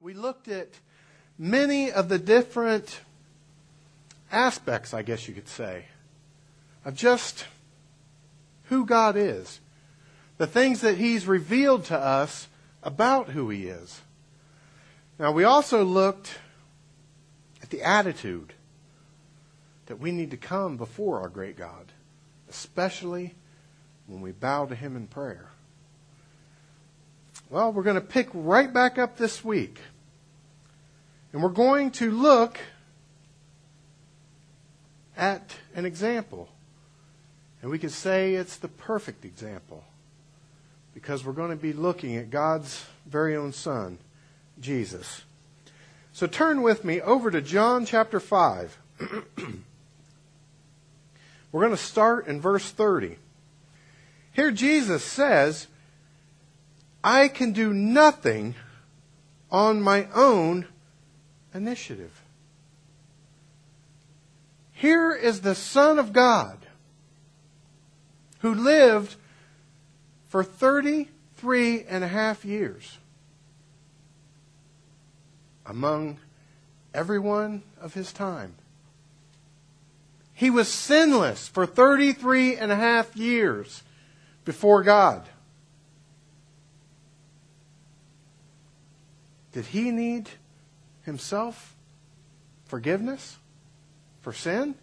We looked at many of the different aspects, I guess you could say, of just who God is. The things that He's revealed to us about who He is. Now, we also looked at the attitude that we need to come before our great God, especially when we bow to Him in prayer. Well, we're going to pick right back up this week. And we're going to look at an example. And we could say it's the perfect example. Because we're going to be looking at God's very own Son, Jesus. So turn with me over to John chapter 5. We're going to start in verse 30. Here Jesus says, I can do nothing on my own initiative. Here is the Son of God who lived for 33 and a half years among everyone of His time. He was sinless for 33 and a half years before God. Did He need Himself forgiveness for sin?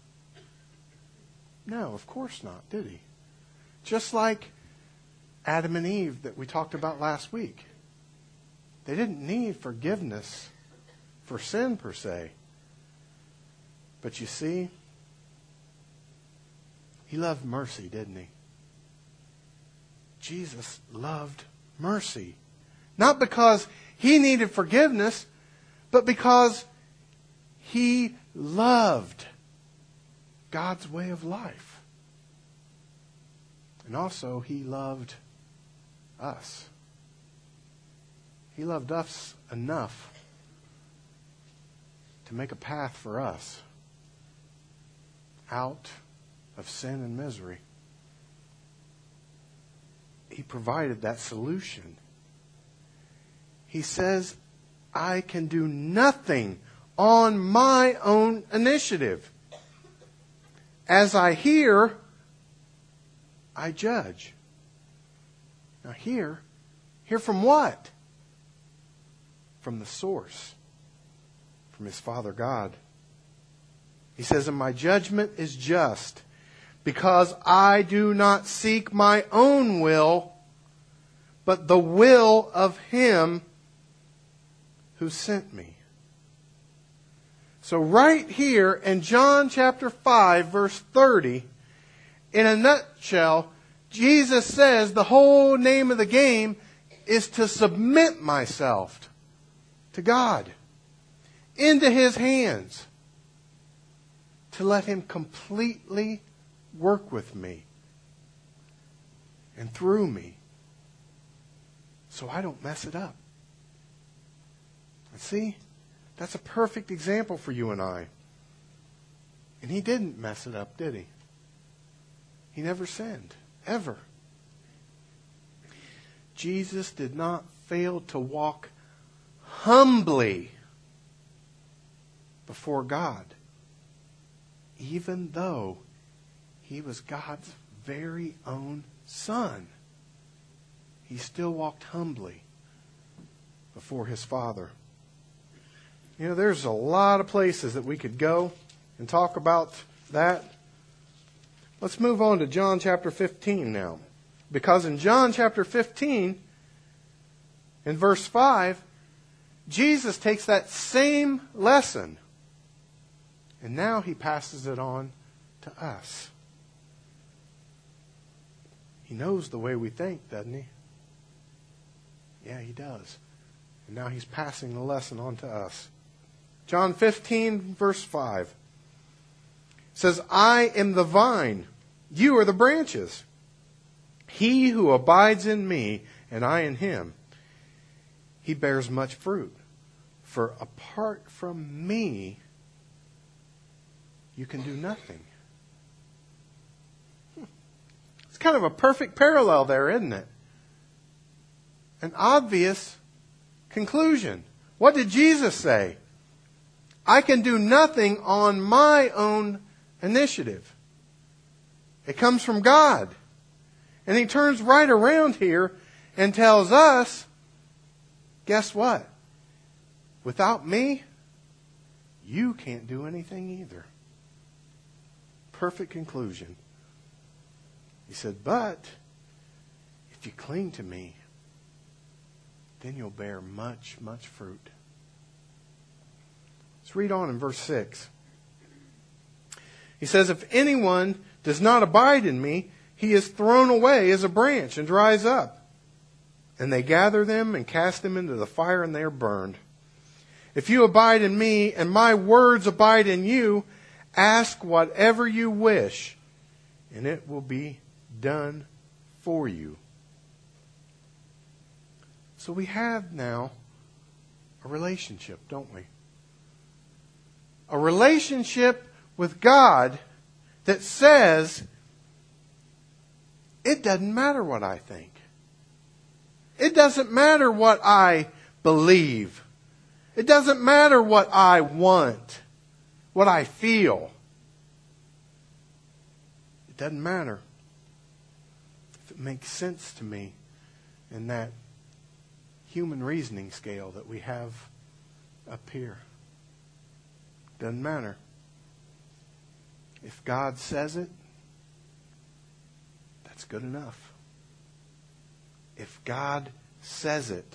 No, of course not, did He? Just like Adam and Eve that we talked about last week. They didn't need forgiveness for sin per se. But you see, He loved mercy, didn't He? Jesus loved mercy. Not because He needed forgiveness, but because He loved God's way of life. And also, He loved us. He loved us enough to make a path for us out of sin and misery. He provided that solution. He says, I can do nothing on my own initiative. As I hear, I judge. Now hear from what? From the source. From His Father God. He says, and my judgment is just, because I do not seek my own will, but the will of Him who sent me. So right here in John chapter 5, verse 30, in a nutshell, Jesus says the whole name of the game is to submit myself to God, into His hands, to let Him completely work with me and through me so I don't mess it up. And see, that's a perfect example for you and I. And He didn't mess it up, did He? He never sinned, ever. Jesus did not fail to walk humbly before God, even though He was God's very own Son. He still walked humbly before His Father. You know, there's a lot of places that we could go and talk about that. Let's move on to John chapter 15 now. Because in John chapter 15, in verse 5, Jesus takes that same lesson and now He passes it on to us. He knows the way we think, doesn't He? Yeah, He does. And now He's passing the lesson on to us. John 15, verse 5 says, I am the vine, you are the branches. He who abides in me, and I in him, he bears much fruit. For apart from me, you can do nothing. It's kind of a perfect parallel there, isn't it? An obvious conclusion. What did Jesus say? I can do nothing on my own initiative. It comes from God. And He turns right around here and tells us, guess what? Without me, you can't do anything either. Perfect conclusion. He said, but if you cling to me, then you'll bear much, much fruit. Let's read on in verse 6. He says, if anyone does not abide in me, he is thrown away as a branch and dries up. And they gather them and cast them into the fire, and they are burned. If you abide in me, and my words abide in you, ask whatever you wish, and it will be done for you. So we have now a relationship, don't we? A relationship with God that says, it doesn't matter what I think. It doesn't matter what I believe. It doesn't matter what I want, what I feel. It doesn't matter if it makes sense to me in that human reasoning scale that we have up here. Doesn't matter. If God says it, that's good enough. If God says it,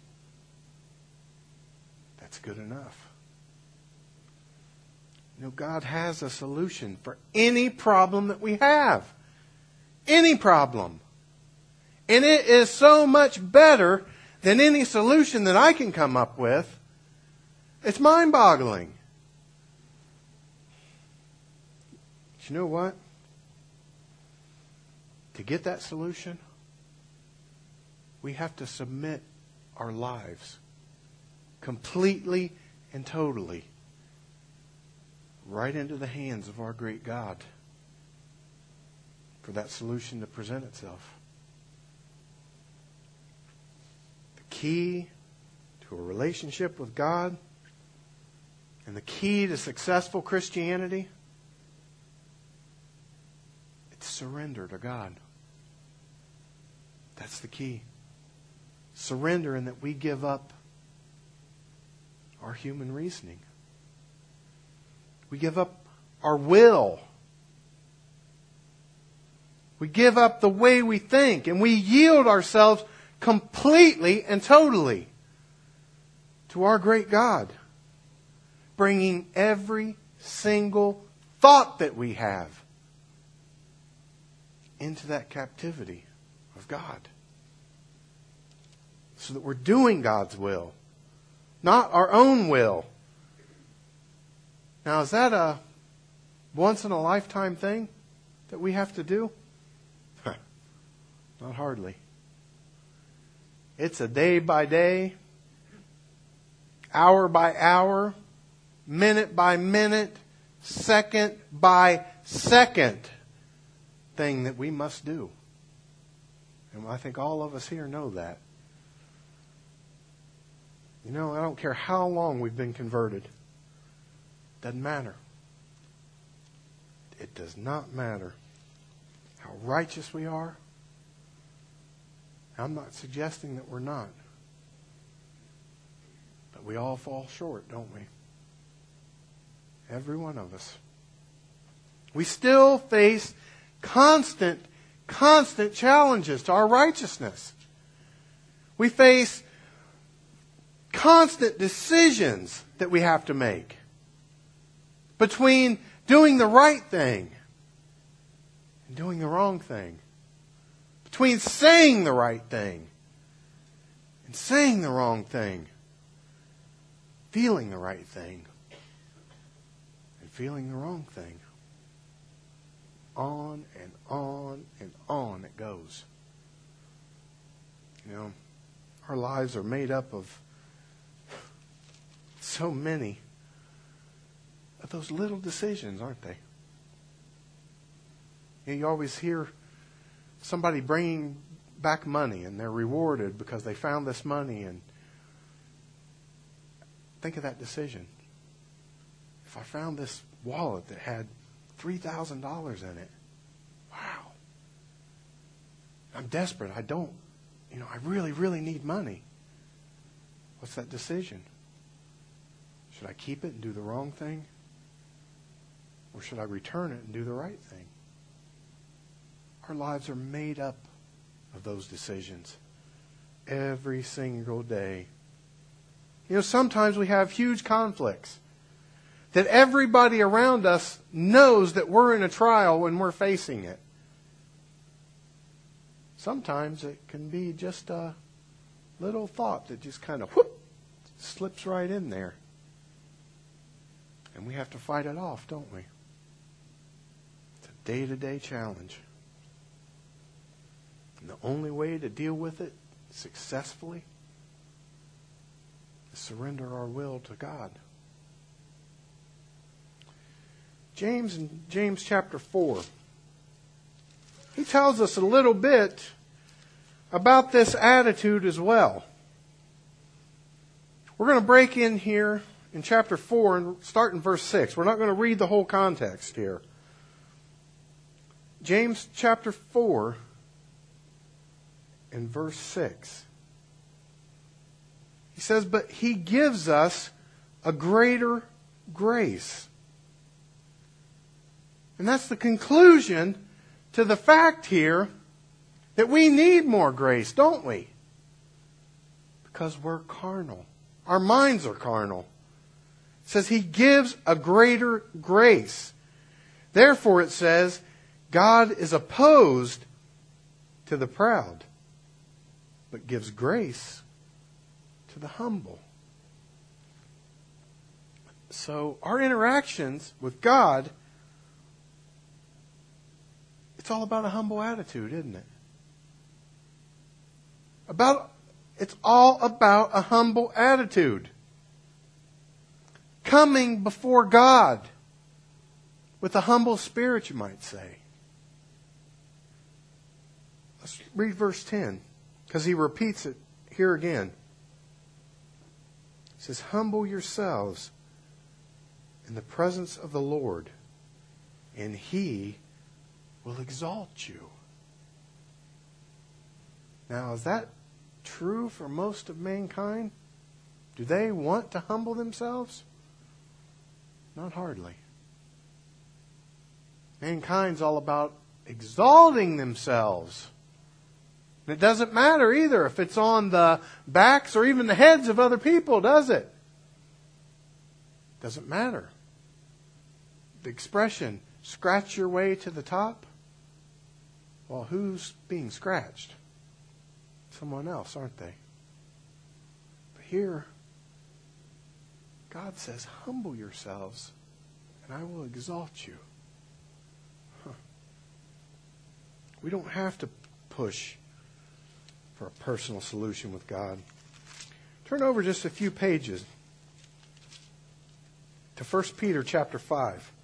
that's good enough. You know, God has a solution for any problem that we have. Any problem. And it is so much better than any solution that I can come up with. It's mind-boggling. But you know what? To get that solution, we have to submit our lives completely and totally right into the hands of our great God for that solution to present itself. The key to a relationship with God and the key to successful Christianity, it's surrender to God. That's the key. Surrender in that we give up our human reasoning. We give up our will. We give up the way we think, and we yield ourselves completely and totally to our great God, bringing every single thought that we have into that captivity of God, so that we're doing God's will, not our own will. Now, is that a once-in-a-lifetime thing that we have to do? Not hardly. It's a day-by-day, hour-by-hour, minute-by-minute, second-by-second thing that we must do. And I think all of us here know that. You know, I don't care how long we've been converted. Doesn't matter. It does not matter how righteous we are. I'm not suggesting that we're not. But we all fall short, don't we? Every one of us. We still face constant challenges to our righteousness. We face constant decisions that we have to make between doing the right thing and doing the wrong thing. Between saying the right thing and saying the wrong thing. Feeling the right thing and feeling the wrong thing. On and on and on it goes. You know, our lives are made up of so many of those little decisions, aren't they? You always hear somebody bringing back money and they're rewarded because they found this money, and Think of that decision. If I found this wallet that had $3,000 in it, wow. I'm desperate. I really, really need money. What's that decision? Should I keep it and do the wrong thing? Or should I return it and do the right thing? Our lives are made up of those decisions every single day. Sometimes we have huge conflicts that everybody around us knows that we're in a trial when we're facing it. Sometimes it can be just a little thought that just kind of slips right in there. And we have to fight it off, don't we? It's a day-to-day challenge. And the only way to deal with it successfully is surrender our will to God. James, in James chapter 4, he tells us a little bit about this attitude as well. We're going to break in here in chapter 4 and start in verse 6. We're not going to read the whole context here. James chapter 4 and verse 6. He says, "But he gives us a greater grace." And that's the conclusion to the fact here that we need more grace, don't we? Because we're carnal. Our minds are carnal. It says he gives a greater grace. Therefore, it says, God is opposed to the proud, but gives grace to the humble. So our interactions with God, it's all about a humble attitude, isn't it? It's all about a humble attitude. Coming before God with a humble spirit, you might say. Let's read verse 10, because he repeats it here again. He says, "Humble yourselves in the presence of the Lord, and he will exalt you." Now, is that true for most of mankind? Do they want to humble themselves? Not hardly. Mankind's all about exalting themselves. And it doesn't matter either if it's on the backs or even the heads of other people, does it? Doesn't matter. The expression, scratch your way to the top. Well, who's being scratched? Someone else, aren't they? But here, God says, humble yourselves, and I will exalt you. We don't have to push for a personal solution with God. Turn over just a few pages to 1 Peter chapter 5.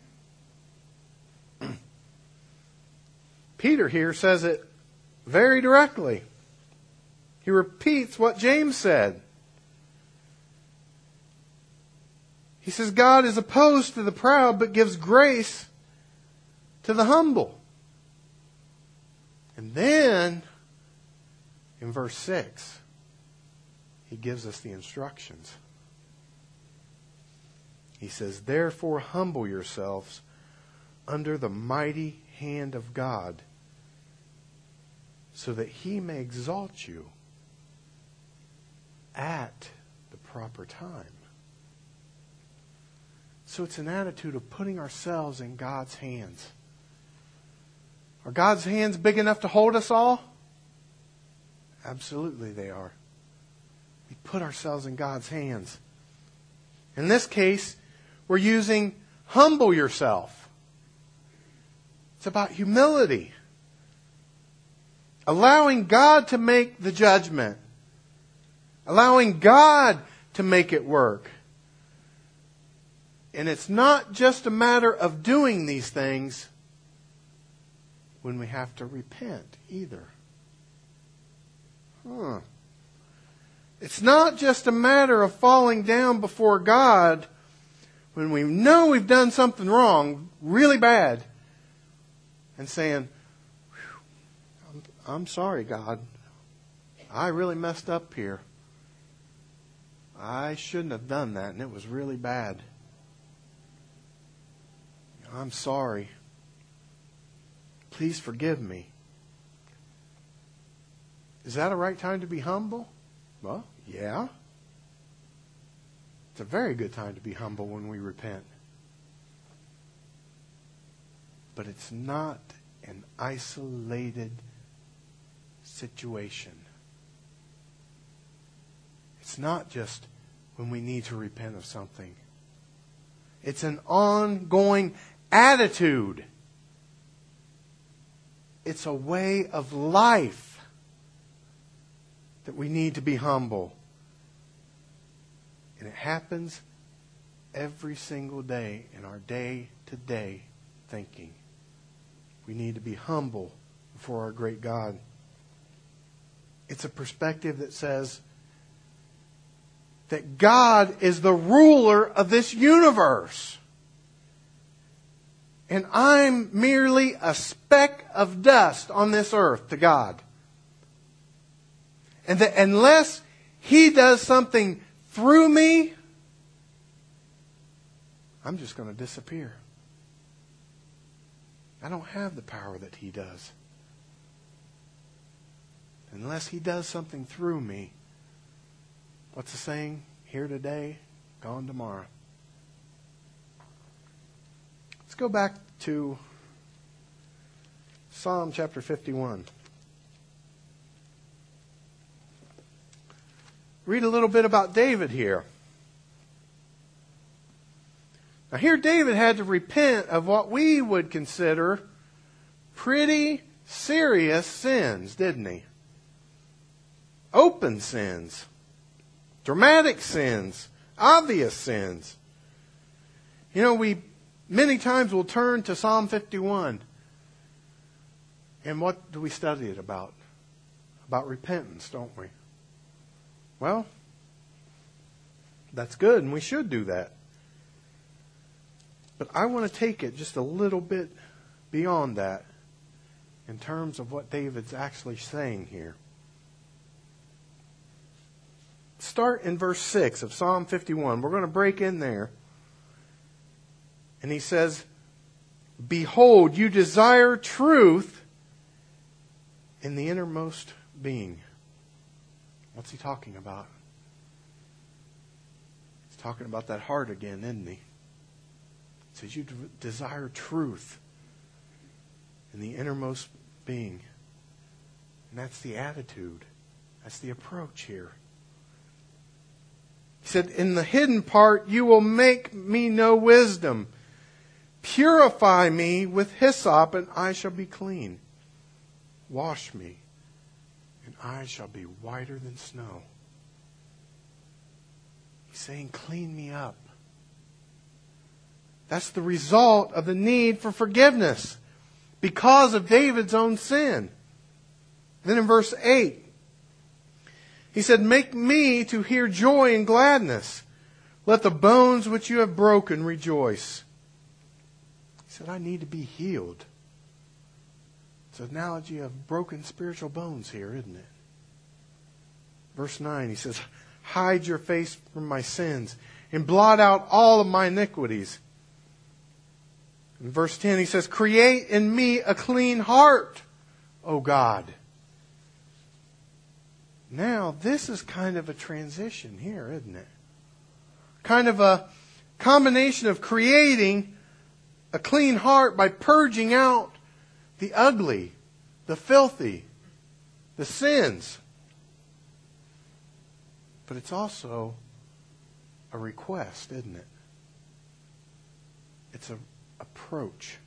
Peter here says it very directly. He repeats what James said. He says, God is opposed to the proud, but gives grace to the humble. And then, in verse 6, he gives us the instructions. He says, "Therefore humble yourselves under the mighty hand of God, so that he may exalt you at the proper time." So it's an attitude of putting ourselves in God's hands. Are God's hands big enough to hold us all? Absolutely they are. We put ourselves in God's hands. In this case, we're using humble yourself. It's about humility. Allowing God to make the judgment. Allowing God to make it work. And it's not just a matter of doing these things when we have to repent either. It's not just a matter of falling down before God when we know we've done something wrong, really bad, and saying, I'm sorry, God. I really messed up here. I shouldn't have done that, and it was really bad. I'm sorry. Please forgive me. Is that a right time to be humble? Well, yeah. It's a very good time to be humble when we repent. But it's not an isolated situation. It's not just when we need to repent of something. It's an ongoing attitude. It's a way of life that we need to be humble. And it happens every single day in our day-to-day thinking. We need to be humble before our great God. It's a perspective that says that God is the ruler of this universe. And I'm merely a speck of dust on this earth to God. And that unless He does something through me, I'm just going to disappear. I don't have the power that He does. Unless He does something through me, what's the saying? Here today, gone tomorrow. Let's go back to Psalm chapter 51. Read a little bit about David here. Now here David had to repent of what we would consider pretty serious sins, didn't he? Open sins. Dramatic sins. Obvious sins. You know, we many times will turn to Psalm 51. And what do we study it about? About repentance, don't we? Well, that's good, and we should do that. But I want to take it just a little bit beyond that in terms of what David's actually saying here. Start in verse 6 of Psalm 51. We're going to break in there. And he says, "Behold, you desire truth in the innermost being." What's he talking about? He's talking about that heart again, isn't he? He says, you desire truth in the innermost being. And that's the attitude. That's the approach here. He said, in the hidden part, you will make me know wisdom. Purify me with hyssop, and I shall be clean. Wash me, and I shall be whiter than snow. He's saying, clean me up. That's the result of the need for forgiveness because of David's own sin. Then in verse 8, he said, make me to hear joy and gladness. Let the bones which you have broken rejoice. He said, I need to be healed. It's an analogy of broken spiritual bones here, isn't it? Verse 9, he says, hide your face from my sins and blot out all of my iniquities. In verse 10, he says, create in me a clean heart, O God. Now, this is kind of a transition here, isn't it? Kind of a combination of creating a clean heart by purging out the ugly, the filthy, the sins. But it's also a request, isn't it? It's an approach.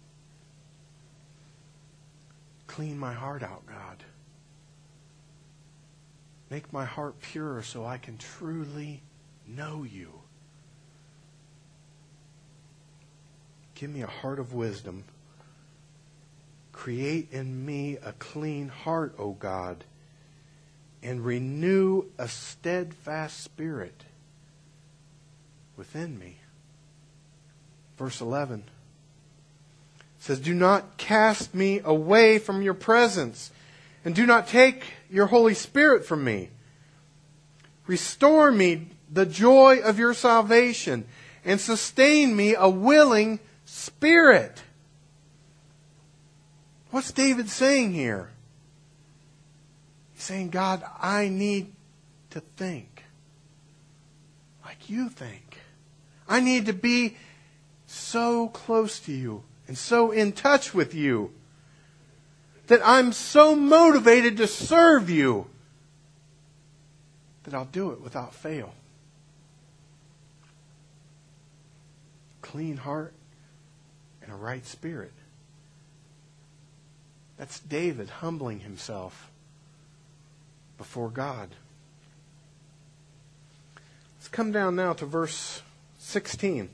Clean my heart out, God. Make my heart pure so I can truly know you. Give me a heart of wisdom. Create in me a clean heart, O God, and renew a steadfast spirit within me. Verse 11 says, do not cast me away from your presence, and do not take your Holy Spirit from me. Restore me the joy of your salvation, and sustain me a willing spirit. What's David saying here? He's saying, God, I need to think like you think. I need to be so close to you and so in touch with you that I'm so motivated to serve you that I'll do it without fail. Clean heart and a right spirit. That's David humbling himself before God. Let's come down now to verse 16.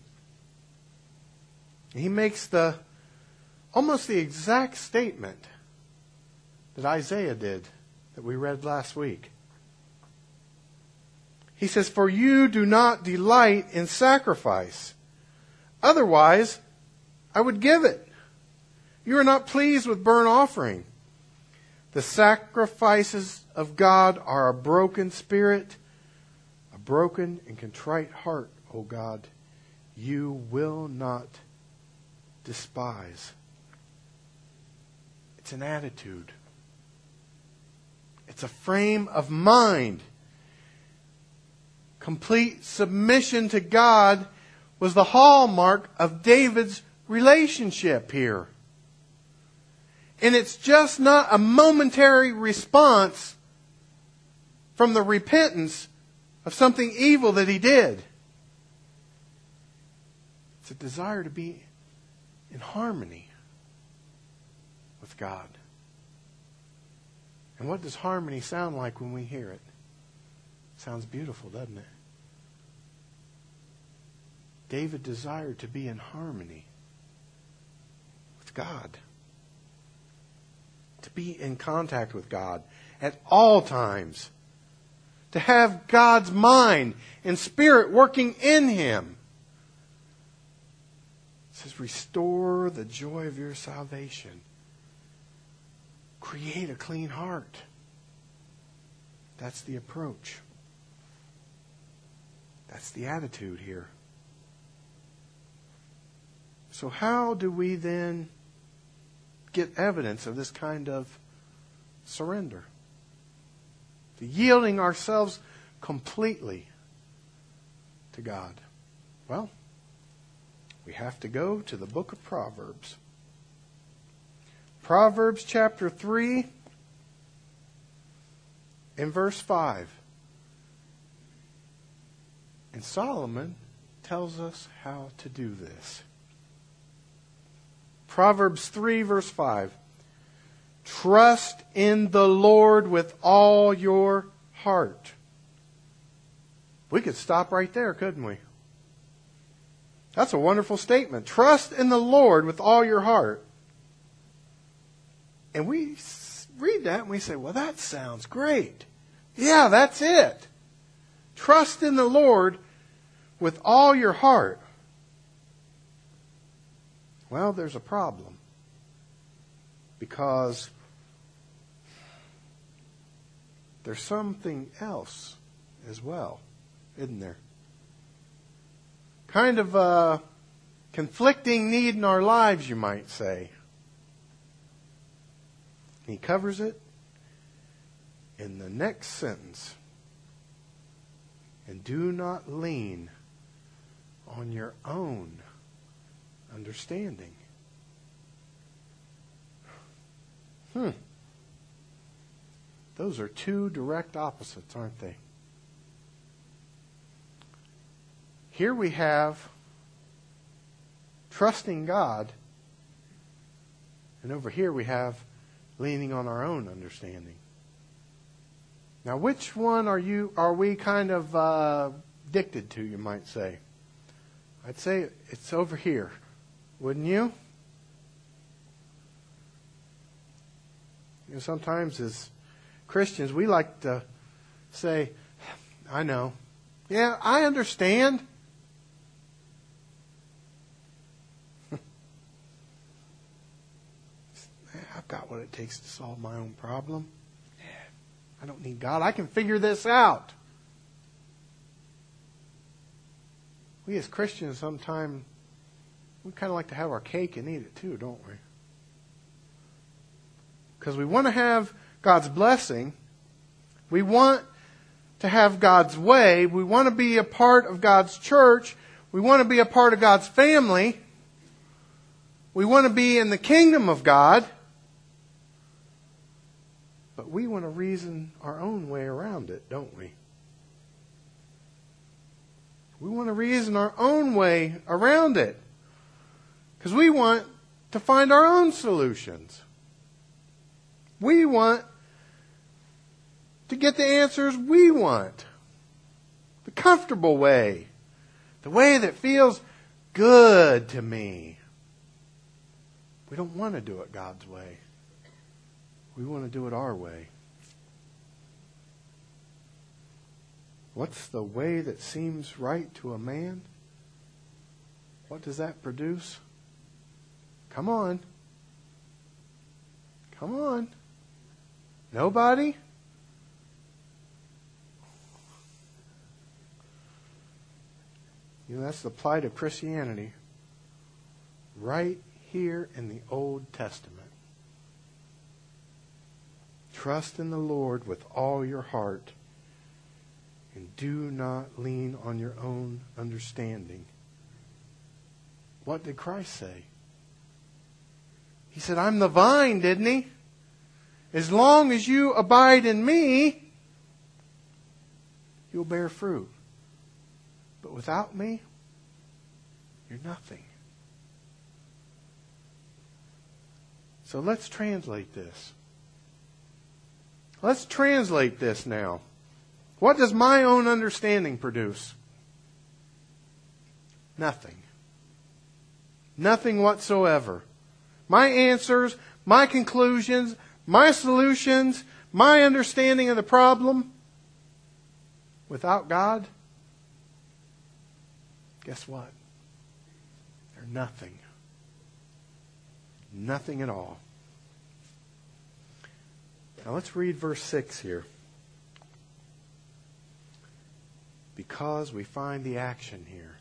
He makes almost the exact statement that Isaiah did that we read last week. He says, for you do not delight in sacrifice. Otherwise, I would give it. You are not pleased with burnt offering. The sacrifices of God are a broken spirit, a broken and contrite heart, O God, you will not despise. It's an attitude. It's a frame of mind. Complete submission to God was the hallmark of David's relationship here. And it's just not a momentary response from the repentance of something evil that he did. It's a desire to be in harmony with God. And what does harmony sound like when we hear it? Sounds beautiful, doesn't it? David desired to be in harmony with God. To be in contact with God at all times. To have God's mind and spirit working in him. It says, restore the joy of your salvation. Create a clean heart. That's the approach. That's the attitude here. So how do we then get evidence of this kind of surrender? The yielding ourselves completely to God. Well, we have to go to the book of Proverbs. Proverbs chapter 3 and verse 5. And Solomon tells us how to do this. Proverbs 3 verse 5. Trust in the Lord with all your heart. We could stop right there, couldn't we? That's a wonderful statement. Trust in the Lord with all your heart. And we read that and we say, well, that sounds great. Yeah, that's it. Trust in the Lord with all your heart. Well, there's a problem. Because there's something else as well, isn't there? Kind of a conflicting need in our lives, you might say. He covers it in the next sentence. And do not lean on your own understanding. Those are two direct opposites, aren't they? Here we have trusting God, and over here we have leaning on our own understanding. Now, which one are we kind of addicted to, you might say? I'd say it's over here, wouldn't you? You know, sometimes as Christians, we like to say, I know. Yeah, I understand. I've got what it takes to solve my own problem. I don't need God. I can figure this out. We as Christians sometimes, we kind of like to have our cake and eat it too, don't we? Because we want to have God's blessing. We want to have God's way. We want to be a part of God's church. We want to be a part of God's family. We want to be in the kingdom of God. But we want to reason our own way around it, don't we? We want to reason our own way around it. Because we want to find our own solutions. We want to get the answers we want. The comfortable way. The way that feels good to me. We don't want to do it God's way. We want to do it our way. What's the way that seems right to a man? What does that produce? Come on. Come on. Nobody? You know, that's the plight of Christianity. Right here in the Old Testament. Trust in the Lord with all your heart and do not lean on your own understanding. What did Christ say? He said, I'm the vine, didn't he? As long as you abide in me, you'll bear fruit. But without me, you're nothing. So let's translate this. Let's translate this now. What does my own understanding produce? Nothing. Nothing whatsoever. My answers, my conclusions, my solutions, my understanding of the problem, without God, guess what? They're nothing. Nothing at all. Now let's read verse 6 here. Because we find the action here.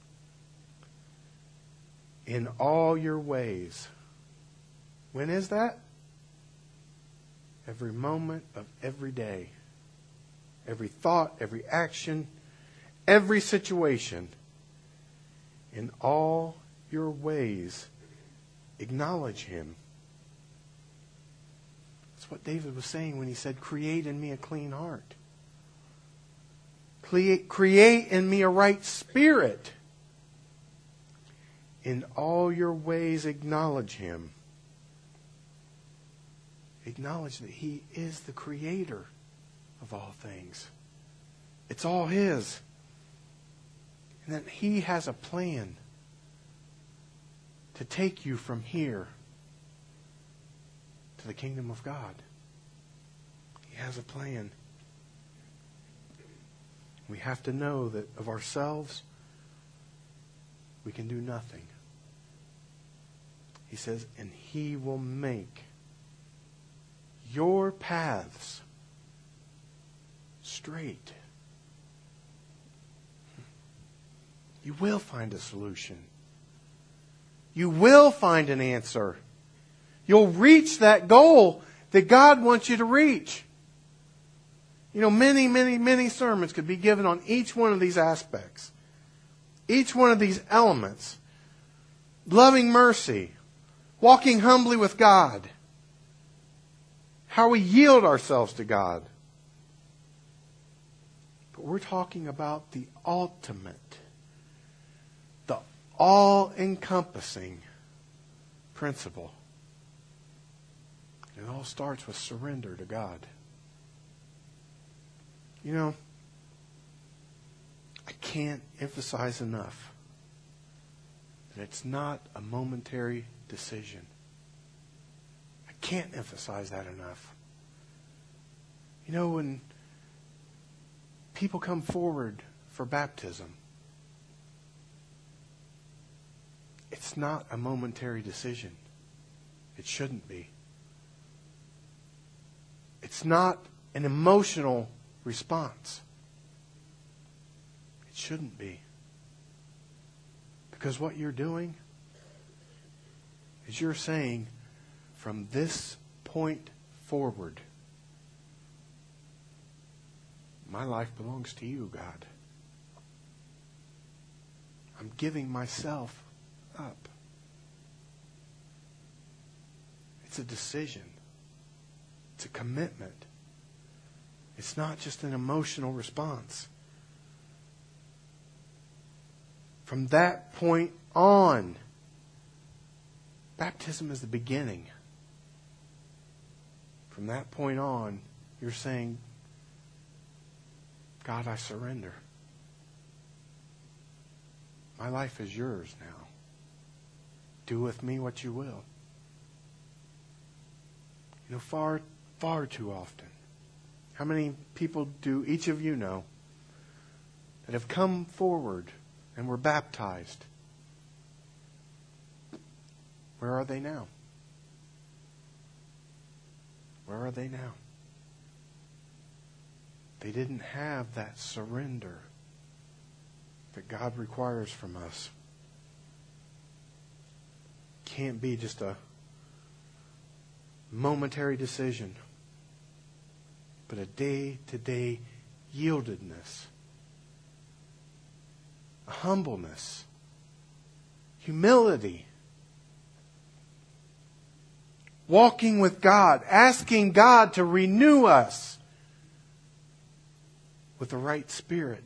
In all your ways. When is that? Every moment of every day. Every thought, every action, every situation. In all your ways, acknowledge Him. That's what David was saying when he said, create in me a clean heart. Create in me a right spirit. In all your ways, acknowledge Him. Acknowledge that He is the creator of all things. It's all His. And that He has a plan to take you from here to the kingdom of God. He has a plan. We have to know that of ourselves, we can do nothing. He says, and He will make your paths straight. You will find a solution. You will find an answer. You'll reach that goal that God wants you to reach. You know, many, many, many sermons could be given on each one of these aspects. Each one of these elements. Loving mercy. Walking humbly with God. How we yield ourselves to God. But we're talking about the ultimate, the all-encompassing principle. It all starts with surrender to God. You know, I can't emphasize enough that it's not a momentary decision. I can't emphasize that enough. You know, when people come forward for baptism, it's not a momentary decision. It shouldn't be. It's not an emotional response. It shouldn't be. Because what you're doing is you're saying, from this point forward, my life belongs to you, God. I'm giving myself up. It's a decision. It's a commitment. It's not just an emotional response. From that point on, baptism is the beginning. From that point on, you're saying, God, I surrender. My life is yours now. Do with me what you will. You know, far too often, how many people do each of you know that have come forward and were baptized? Where are they now? Where are they now? They didn't have that surrender that God requires from us. Can't be just a momentary decision, but a day-to-day yieldedness, a humbleness, humility, walking with God, asking God to renew us with the right spirit,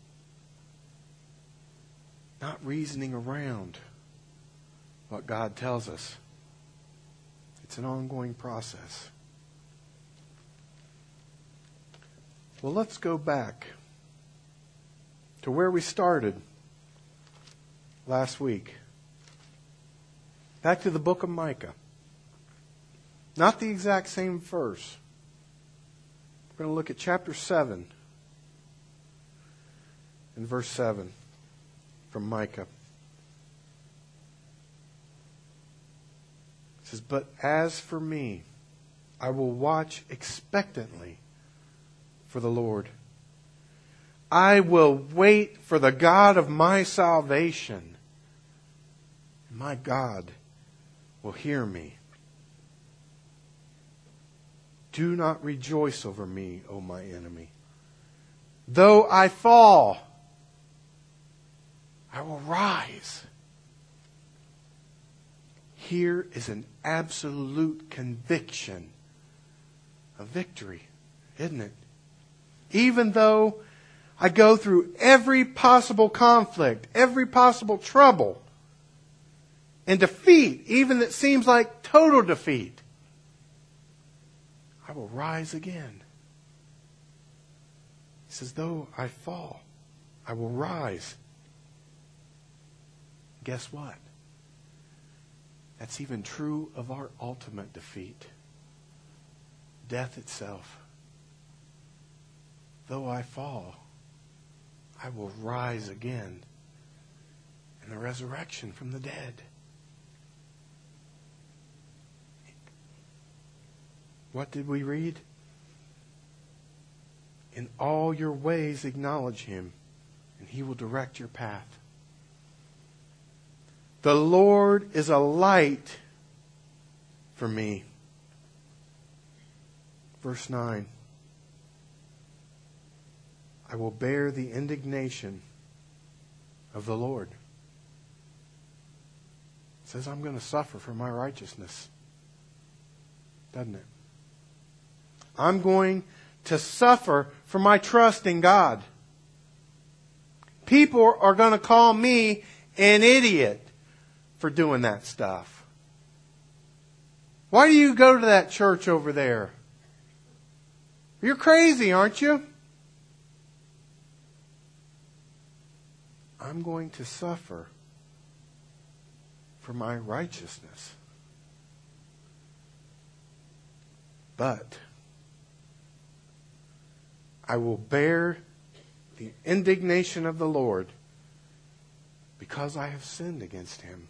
not reasoning around what God tells us. It's an ongoing process. Well, let's go back to where we started last week. Back to the book of Micah. Not the exact same verse. We're going to look at chapter 7 and verse 7 from Micah. It says, "But as for me, I will watch expectantly for the Lord. I will wait for the God of my salvation. And my God will hear me. Do not rejoice over me, O my enemy. Though I fall, I will rise." Here is an absolute conviction of victory, isn't it? Even though I go through every possible conflict, every possible trouble, and defeat, even that seems like total defeat, I will rise again. He says, though I fall, I will rise. Guess what? That's even true of our ultimate defeat. Death itself. Though I fall, I will rise again in the resurrection from the dead. What did we read? In all your ways acknowledge Him, and He will direct your path. The Lord is a light for me. Verse 9. I will bear the indignation of the Lord. It says I'm going to suffer for my righteousness. Doesn't it? I'm going to suffer for my trust in God. People are going to call me an idiot for doing that stuff. Why do you go to that church over there? You're crazy, aren't you? I'm going to suffer for my righteousness. But I will bear the indignation of the Lord, because I have sinned against him.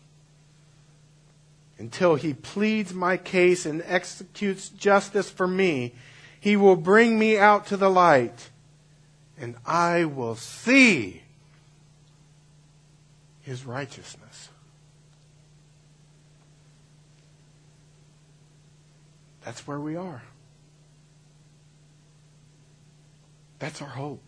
Until he pleads my case and executes justice for me, he will bring me out to the light, and I will see his righteousness. That's where we are. That's our hope.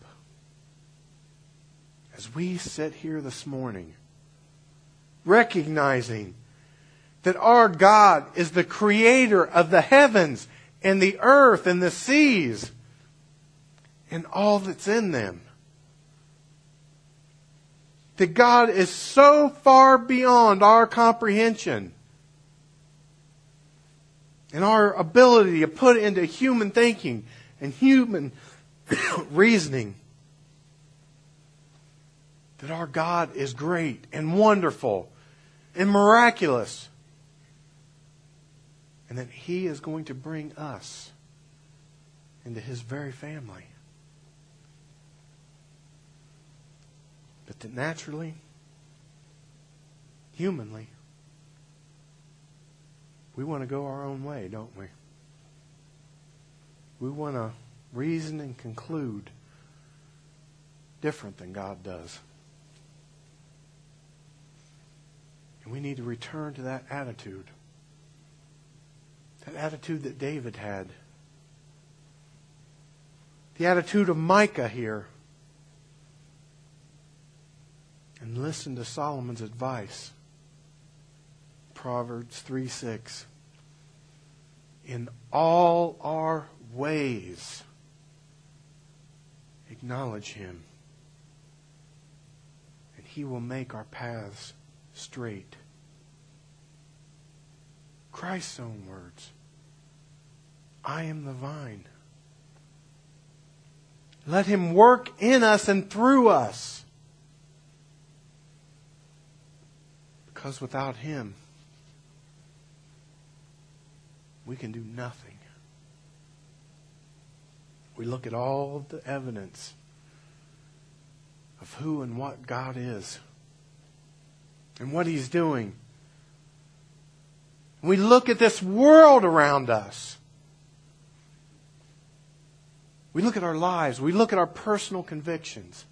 As we sit here this morning, recognizing that our God is the creator of the heavens and the earth and the seas and all that's in them. That God is so far beyond our comprehension and our ability to put into human thinking and human reasoning. That our God is great and wonderful and miraculous. And that He is going to bring us into His very family. But that naturally, humanly, we want to go our own way, don't we? We want to reason and conclude different than God does. And we need to return to that attitude. That attitude that David had. The attitude of Micah here. And listen to Solomon's advice. Proverbs 3:6. In all our ways, acknowledge Him, and He will make our paths straight. Christ's own words. I am the vine. Let Him work in us and through us. Because without Him, we can do nothing. We look at all of the evidence of who and what God is and what He's doing. We look at this world around us. We look at our lives. We look at our personal convictions,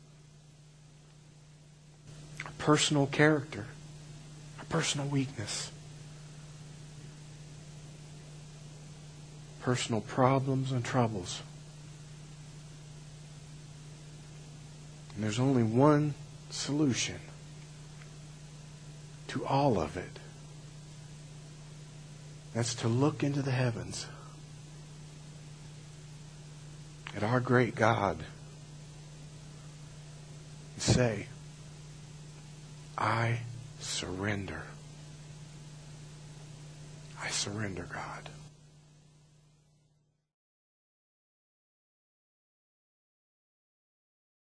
our personal character, our personal weakness, personal problems and troubles. And there's only one solution to all of it. That's to look into the heavens at our great God and say, I surrender. I surrender, God.